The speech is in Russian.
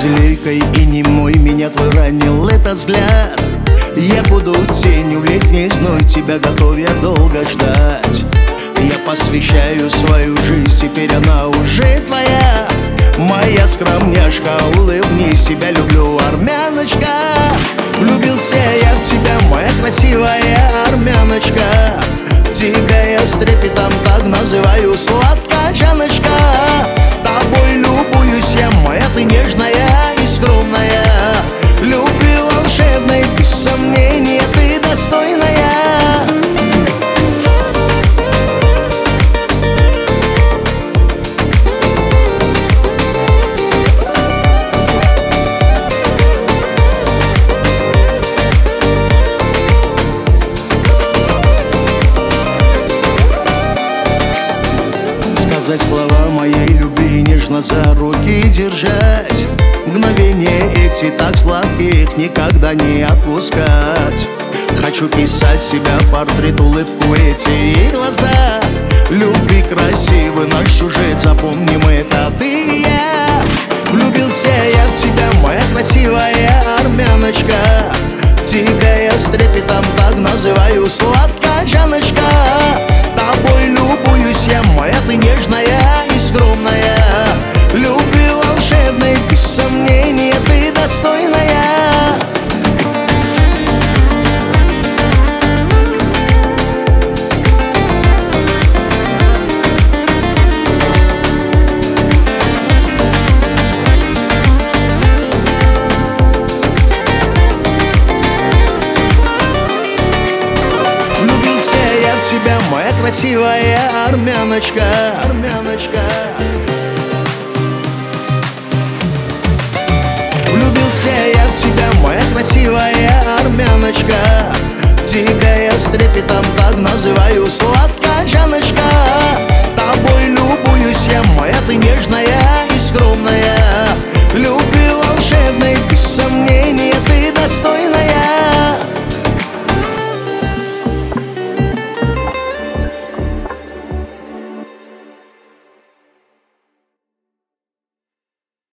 безликой и немой меня твой ранил этот взгляд. Я буду тенью в летний зной, тебя готов я долго ждать. Я посвящаю свою жизнь, теперь она уже твоя. Моя скромняшка, улыбнись, тебя люблю, армяночка. Влюбился я в тебя, моя красивая армяночка. Тебя я с трепетом так называю, сладкая Жанночка. Тобой любуюсь я, моя ты нежная и скромная. Любви волшебной, без сомнения, ты достойная. Сказать слова моей любви, нежно за руки держать. Мгновения эти так сладких никогда не отпускать. Хочу писать себя портрет, улыбку эти глаза. Любви красивый наш сюжет, запомним это ты и я. Влюбился я в тебя, моя красивая армяночка. Тебя я с трепетом так называю, сладкая Жанночка. Тобой любуюсь я, моя ты нежная и скромная. Любви волшебной, без сомнения, ты достойная. Влюбился я в тебя, моя красивая армяночка, армяночка. Влюбился я в тебя, моя красивая армяночка. Тебя я с трепетом так называю, сладкая Жанночка.